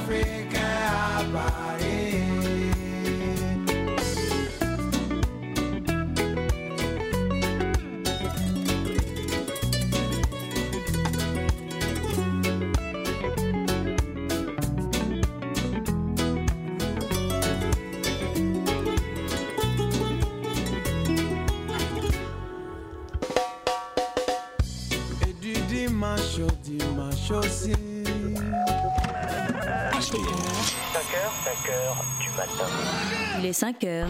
Africain à Paris. Et du dimanche au dimanche aussi. HDR. 5h du matin. Il est 5h.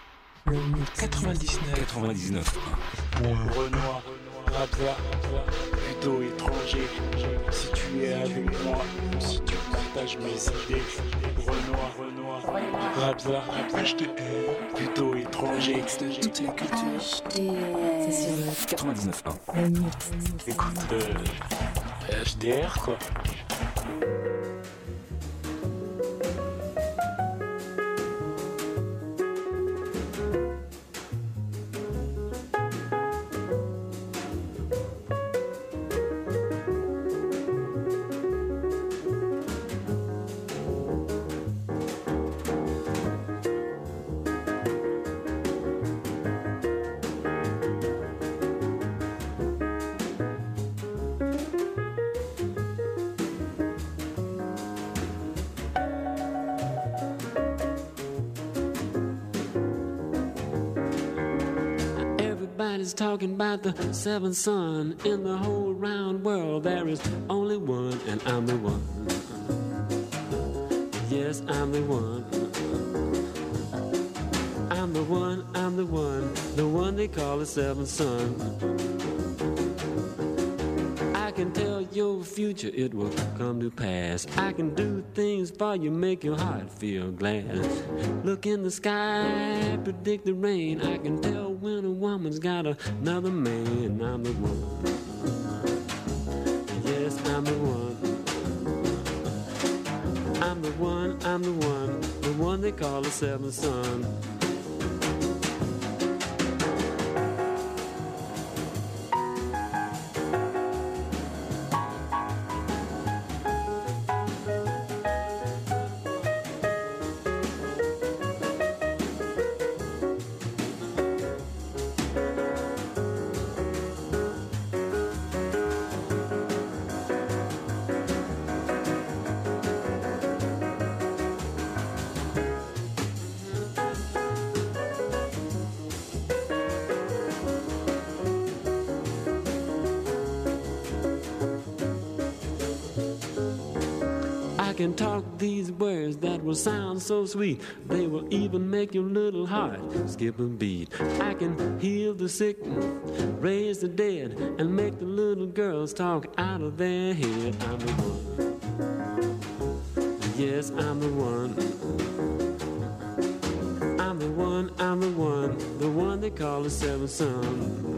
99. Renoir, Radza, plutôt étranger. Si tu es avec moi, si tu partages mes idées. Renoir, Radza, HDR, plutôt étranger. Toutes les cultures. C'est sur 99.1. Écoute, HDR quoi. Everybody's talking about the seventh son. In the whole round world there is only one, and I'm the one. Yes, I'm the one. I'm the one they call the seventh son. I can tell your future, it will come to pass. I can do things for you, make your heart feel glad. Look in the sky, predict the rain. I can tell when a woman's got another man. I'm the one. Yes, I'm the one. I'm the one they call the seventh son. I can talk these words that will sound so sweet. They will even make your little heart skip a beat. I can heal the sick, raise the dead, and make the little girls talk out of their head. I'm the one. Yes, I'm the one. I'm the one they call the seventh son.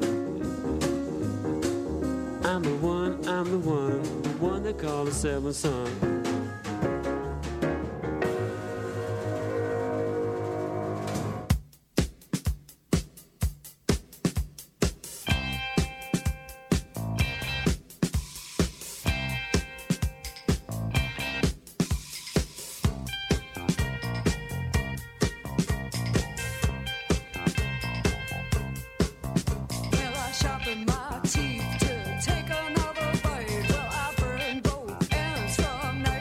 I'm the one they call the seventh son. My teeth to take another bite. Well, I burn both ends from night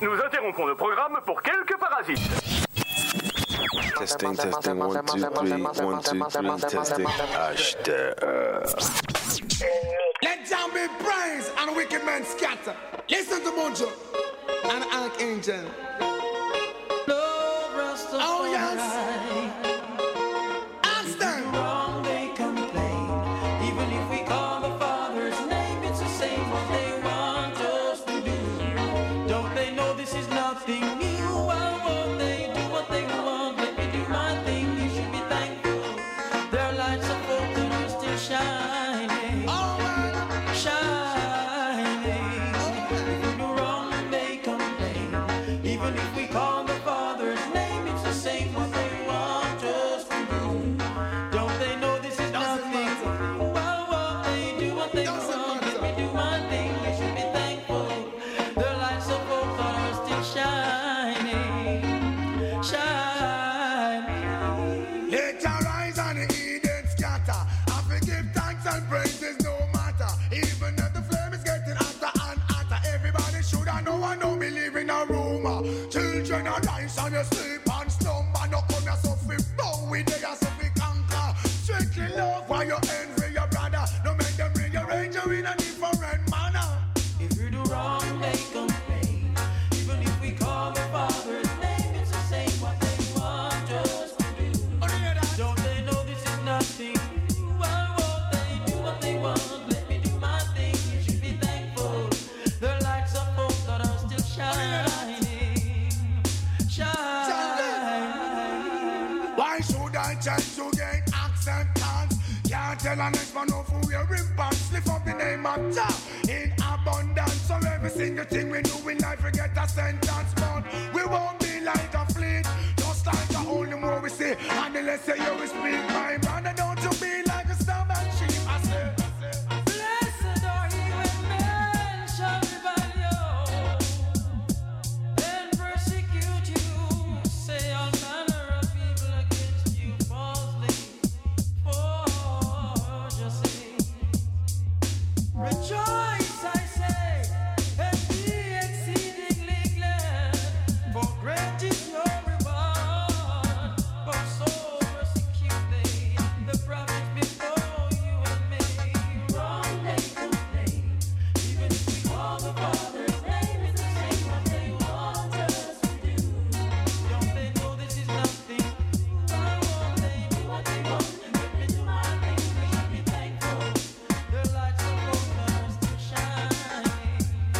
nous interrompons le programme pour quelques parasites. Testing, 1, 2, 3, 1, 2, 3, testing. Let down be praise and wicked men scatter. Listen to Mojo and Archangel. Oh yes. Ask them. They complain. Even if we call the Father's name, it's the same what they want us to do. Don't they know this is nothing new? Why won't they do what they want? Let me do my thing. You should be thankful. Their lights of hope that are still shining. Shining. If we do wrong, they complain. Even if we call the Father's name, it's the same what they want us to do. Don't they know this is nothing? Why won't they do what they want? Let me do my thing. We should be thankful. Their lights of hope are still shining. Shining. Let arise and the Eden scatter. I forgive thanks and praises no matter. Even if the flame is getting hotter and hotter. Everybody should I know me live in a rumor. Children arise and you sleep and slumber. No come here so we bow with they are so we conquer. Strictly love while you envy your brother. No make them rearrange you in a different manner. If you do wrong, they complain. Even if we call the Father's name, it's the same what they want us to do. Don't they know this is nothing? Why won't they do what they want? Let me do my thing. You should be thankful. The lights of hope that are still shining. Shining. Why should I change to gain acceptance? Can't tell an next man of who we're impacts. Lift up the name of Jah in abundance. So every single thing we do in life we get a sentence. But we won't be like a fleet. Just like the only more we see. And the less say you will speak, my brother, don't you be like a stubborn sheep. I say. Blessed are ye when men shall revile you and persecute you, say all manner of evil against you falsely for your sake. Rejoice, I say, and be exceedingly glad, for great is your reward. For so persecute they the prophets before you and me. Wrong they complain. Even if we call the Father's name, it's the same what they want us to do. Don't they know this is nothing? Why won't they do what they want? Let me do my thing. We should be thankful. Their lights of hope are still shining.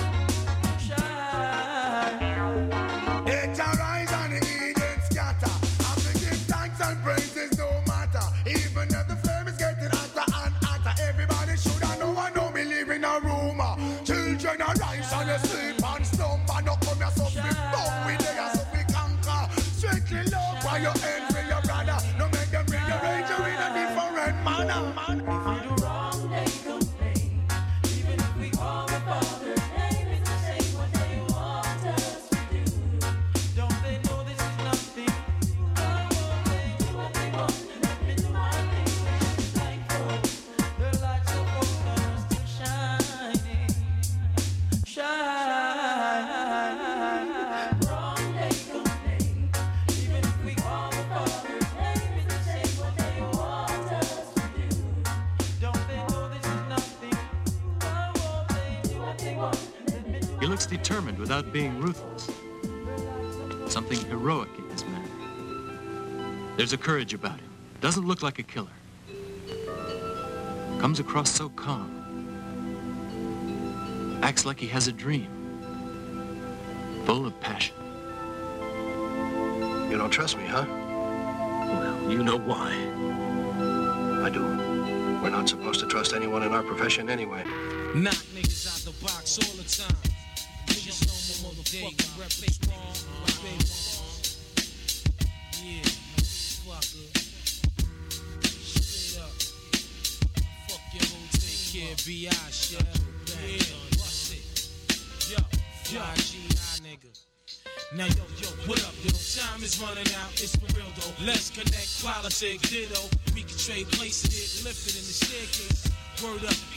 Shining. Let arise and the Eden scatter. I forgive thanks and praises no matter. Even if the flame is getting hotter and hotter. Everybody should I know me live in a rumor. Children arise and you sleep and slumber. No come here so we bow with they are so we conquer. Strictly love while you envy your brother. No make them rearrange you in a different manner. If we do wrong, they complain. Even if we call the Father's name, it's the same what they want us to do. Don't they know this is nothing? Why won't they do what they want? Let me do my thing. We should be thankful. Their lights of hope are still shining. Shining. Wrong, they complain. Even if we call the Father's name, it's the same what they want us to do. Don't they know this is nothing? Why won't they do what they want? Let me do He looks determined without being ruthless. Something heroic in his manner. There's a courage about him. Doesn't look like a killer. Comes across so calm. Acts like he has a dream. Full of passion. You don't trust me, huh? Well, you know why. I do. We're not supposed to trust anyone in our profession anyway. Knock niggas out the box all the time. Niggas know my motherfucking rep is strong. Yeah, motherfucker. Straight up. Fuck your whole take care, B.I. shit. Yeah, what's it? Yo, fly G.I. nigga. Now yo, what up, yo? Time is running out, it's for real though. Let's connect, politic, ditto. We can trade places, get lifted in the staircase. Word up, peace and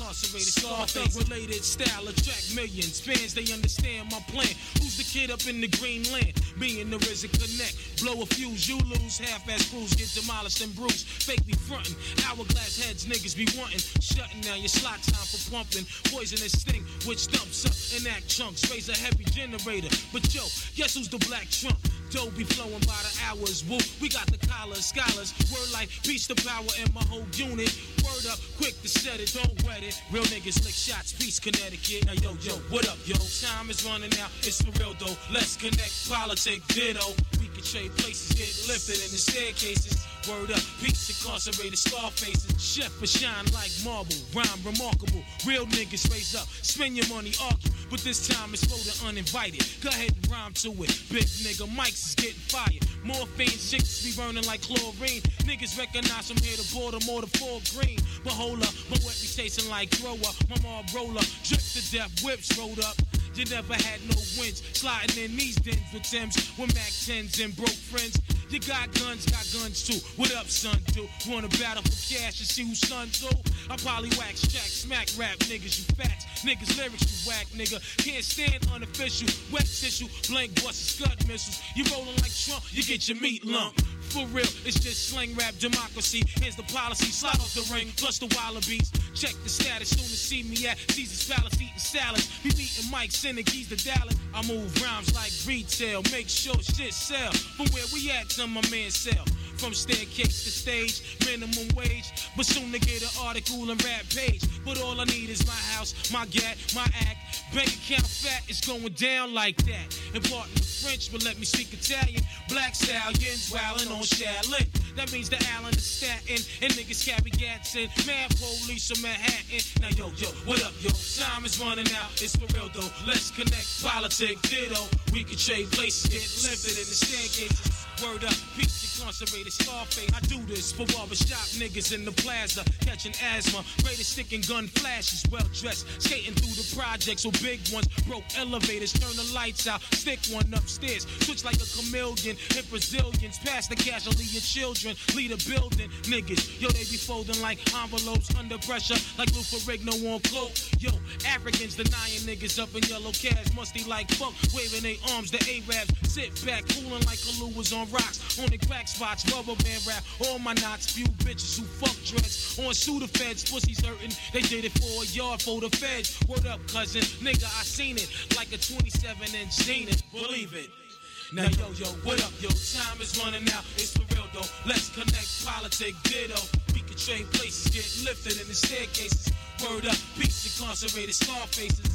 incarcerated, Scarface related style attract millions. Fans, they understand my plan. Who's the kid up in the green land? Me and the RZA connect. Blow a fuse, you lose. Half-ass crews get demolished and bruised. Fake be frontin'. Hourglass heads niggas be wantin'. Shutting down your slot time for pumping. Poisonous sting, which dumps up and act chunks. Raise a heavy generator. But yo, guess who's the black trump? Dough be flowing by the hours. Woo, we got the collars, scholars. Word like peace to power in my whole unit. Word up, quick to set it, don't wet it. Real niggas lick shots, peace, Connecticut. Now yo, what up, yo? Time is running out, it's for real though. Let's connect, politic, ditto. We can trade places, get lifted in the staircases. Word up, peace, incarcerated, Scarfaces. Chef for shine like marble, rhyme remarkable. Real niggas raise up, spend your money, argue. But this time it's for the uninvited. Go ahead and rhyme to it. Big nigga, mics is getting fired. Morphine, chicks be burning like chlorine. Niggas recognize from here to Baltimore to Fort Green. But hold up, my wet be tasting like thrower. My mom roller, drip to death, whips rolled up. You never had no wins, sliding in these dens with Timbs, with Mac 10s and broke friends. You got guns too. What up, son, dude? Wanna battle for cash and see who's son, do? I polywax, jack, smack rap, niggas, you fats. Niggas, lyrics, you whack, nigga. Can't stand unofficial, wet tissue, blank busts, scud missiles. You rolling like Trump, you get your meat lump. For real, it's just slang rap democracy. Here's the policy, slide off the ring, plus the wallabies. Check the status, soon to see me at Caesar's Palace eating salads. Be meeting Mike, sending keys to Dallas. I move rhymes like retail, make sure shit sell. From where we at to my man sell. From staircase to stage, minimum wage. But soon to get an article and rap page. But all I need is my house, my gat, my act. Bank account fat, it's going down like that. Important French, but let me speak Italian. Black stallions wildin' on Shaolin. That means the Allen is Staten. And niggas carry gats in. Mad police from Manhattan. Now yo, what up, yo? Time is running out, it's for real though. Let's connect, politic, ditto. We can trade places, get lifted in the staircases. Word up, peace, incarcerated, Scarface. I do this for barbershop niggas in the plaza. Catching asthma, greatest stick and gun flashes. Well dressed, skating through the projects with big ones. Broke elevators, turn the lights out. Stick one upstairs, switch like a chameleon. Hit Brazilians, pass the casualty of children. Lead a building, niggas. Yo, they be folding like envelopes under pressure. Like Lou Ferrigno on cloak. Yo, Africans denying niggas up in yellow cabs. Musty like fuck, waving their arms. The Arabs sit back, cooling like Kalu was on rocks. On the crack spots, rubber band rap. All my knots, few bitches who fuck dreads. On Sudafeds, pussies hurting. They did it for a yard for the feds. Word up, cousin, nigga, I seen it. Like a 27-inch Zenith, believe it. Now yo, what up, yo? Time is running out, it's for real though. Let's connect, politic, ditto. We can trade places, get lifted in the staircases. Word up, peace, incarcerated, Scarfaces.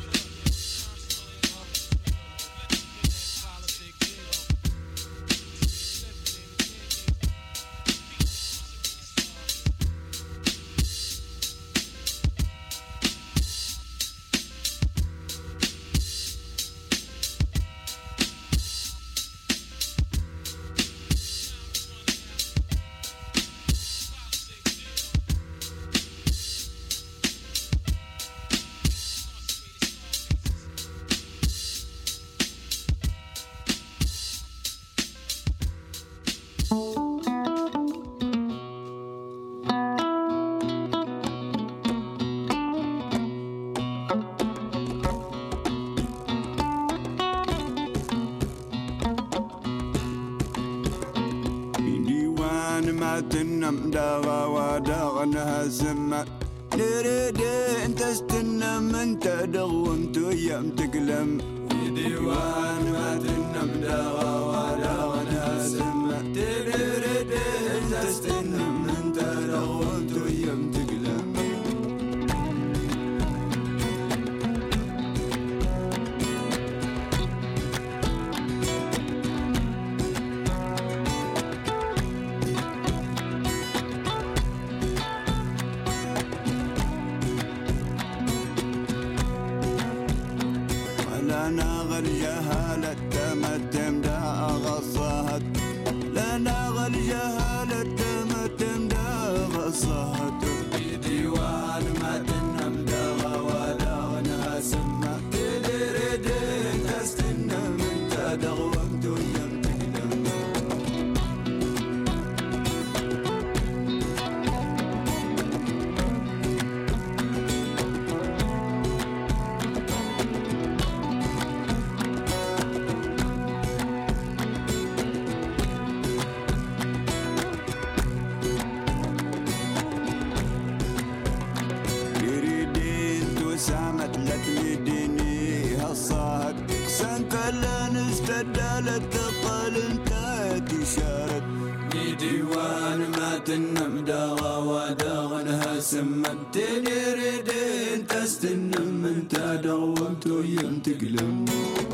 تنم داغا وداغنها سما نريد انت استنم انت دغمت ويام تقلم في ديوان ما تنم داغا وداغنها سما نريد انت استنم انت دغمت ويام تقلم استدالت تقال انتهت إشارة ديوان ما تنم داغا وداغنها سمت تنيردين تستنم انت دومت ويم تقلم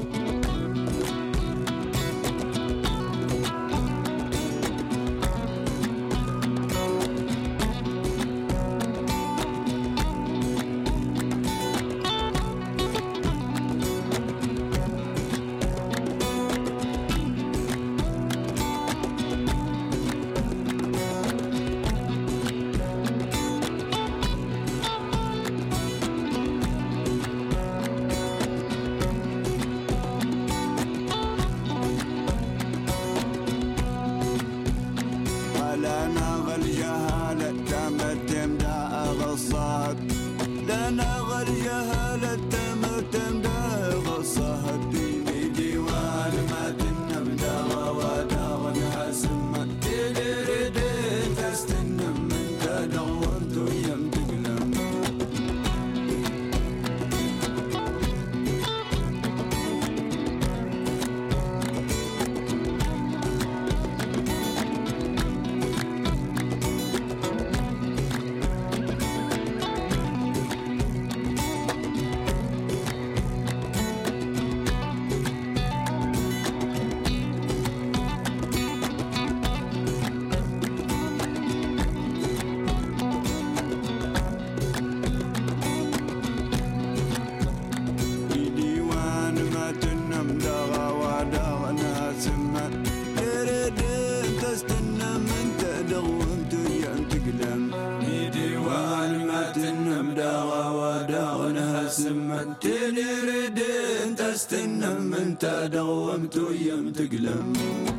تستنم انت دومت ويم تقلم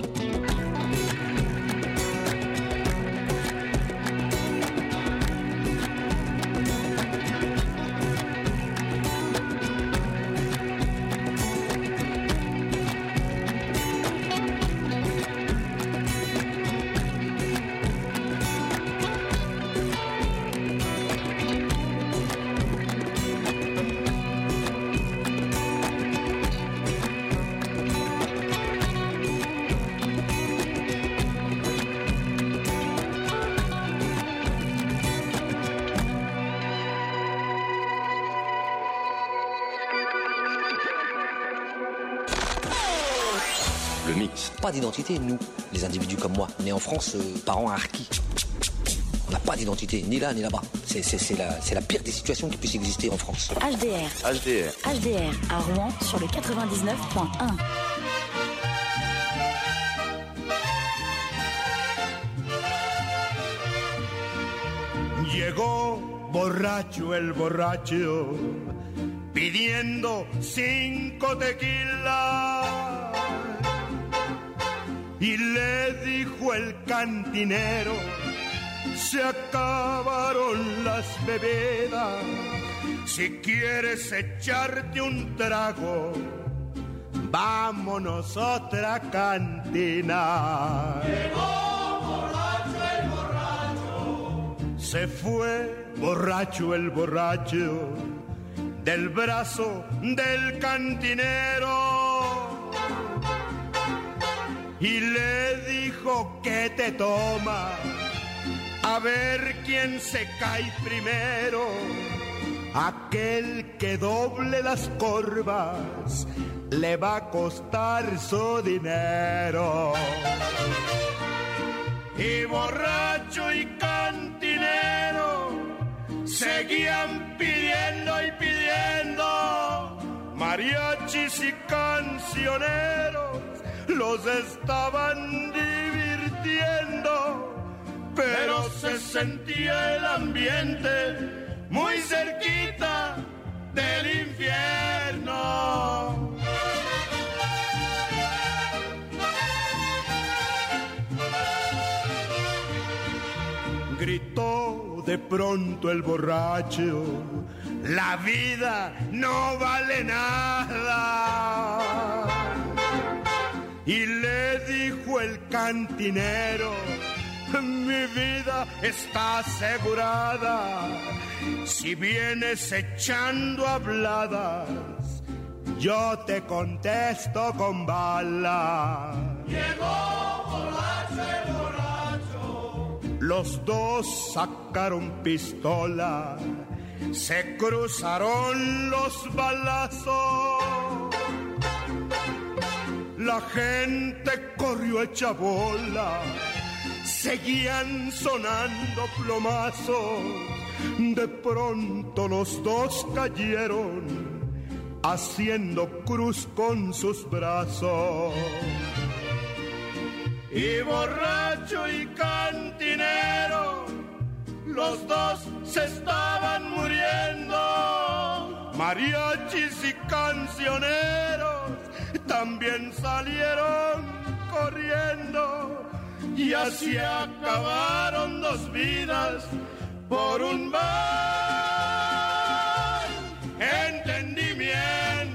Pas d'identité, nous, les individus comme moi, nés en France, parents harkis. On n'a pas d'identité, ni là, ni là-bas. C'est la pire des situations qui puisse exister en France. HDR à Rouen sur le 99.1. Llegó borracho el borracho, pidiendo 5 tequilas. Y le dijo el cantinero, se acabaron las bebidas. Si quieres echarte un trago, vámonos a otra cantina. Llegó borracho el borracho. Se fue borracho el borracho del brazo del cantinero. Y le dijo que te toma, a ver quién se cae primero. Aquel que doble las corvas le va a costar su dinero. Y borracho y cantinero seguían pidiendo y pidiendo. Mariachis y cancioneros los estaban divirtiendo, pero se sentía el ambiente muy cerquita del infierno. Gritó de pronto el borracho, la vida no vale nada. Y le dijo el cantinero, mi vida está asegurada. Si vienes echando habladas, Yo te contesto con bala. Llegó borracho el borracho. Los dos sacaron pistola, se cruzaron los balazos. La gente corrió hecha bola, seguían sonando plomazos. De pronto los dos cayeron, haciendo cruz con sus brazos. Y borracho y cantinero, los dos se estaban muriendo. Mariachis y cancioneros también salieron corriendo. Y así acabaron dos vidas por un mal entendimiento.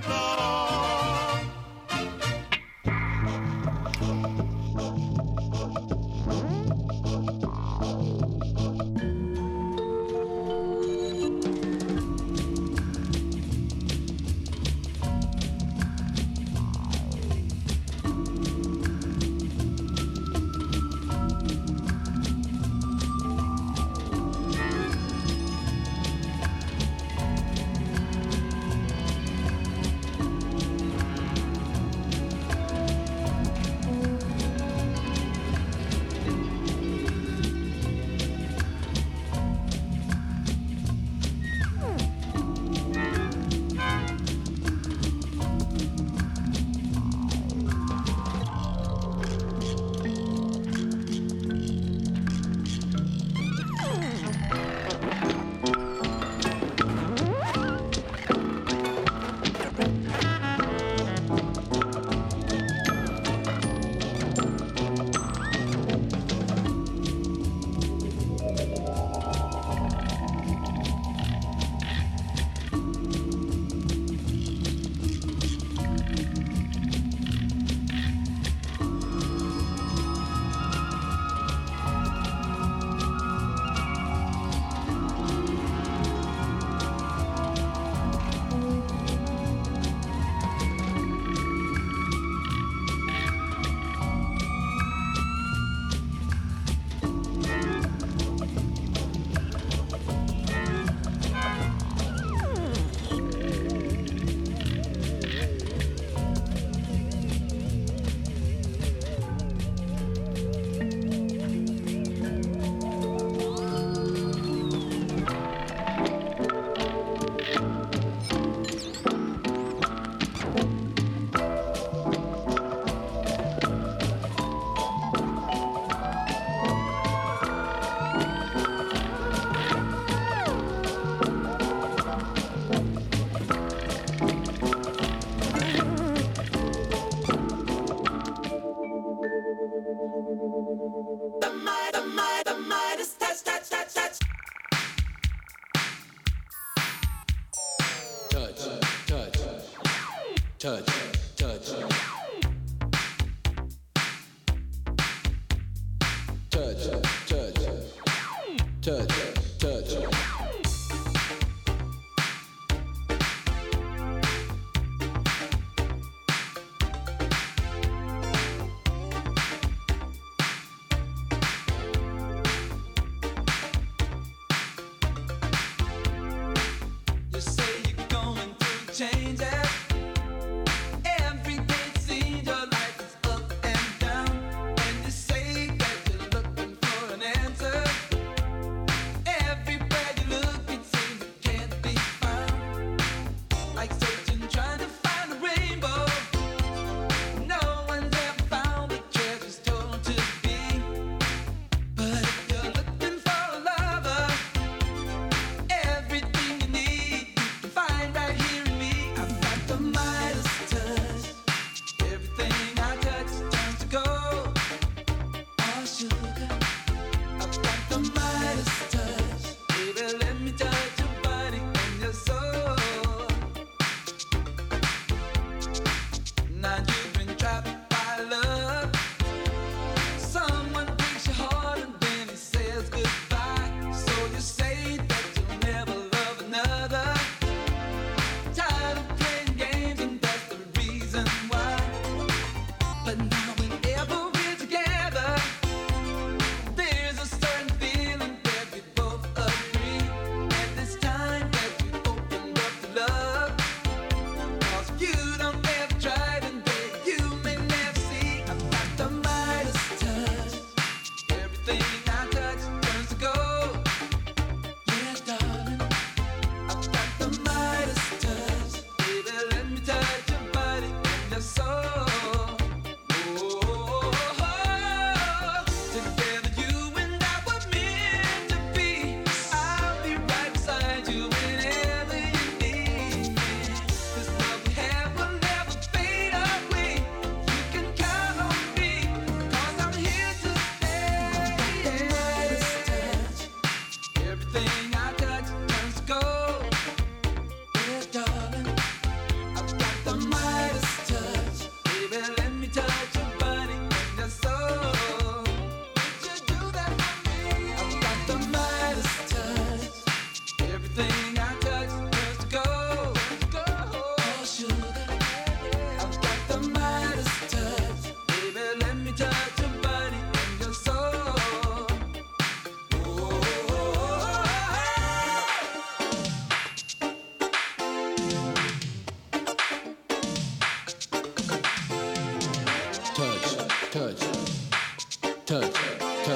touch, touch. Touch, touch, touch, touch. You say you're going through changes. Everything seems your life is up and down. And you say that you're looking for an answer. But now whenever we're together, there's a certain feeling that we both agree. And this time that we opened up to love, 'cause you don't ever try and babe, you may never see. I've got the Midas touch. Everything I touch turns to gold. Yeah, darling, I've got the Midas touch. Baby, let me touch your body and your soul. Together you and I were meant to be. I'll be right beside you whenever you need me. This love we have will never fade away. You can count on me, 'cause I'm here to stay. The Midas touch. Everything I touch turns to gold. Yeah, darling, I've got the Midas touch. Baby, let me touch your body and your soul. Would you do that for me? I've got the Midas touch. Everything I touch turns to gold. Oh, sugar, I've got the Midas touch. Baby, let me touch your body and your soul. Touch, touch, touch.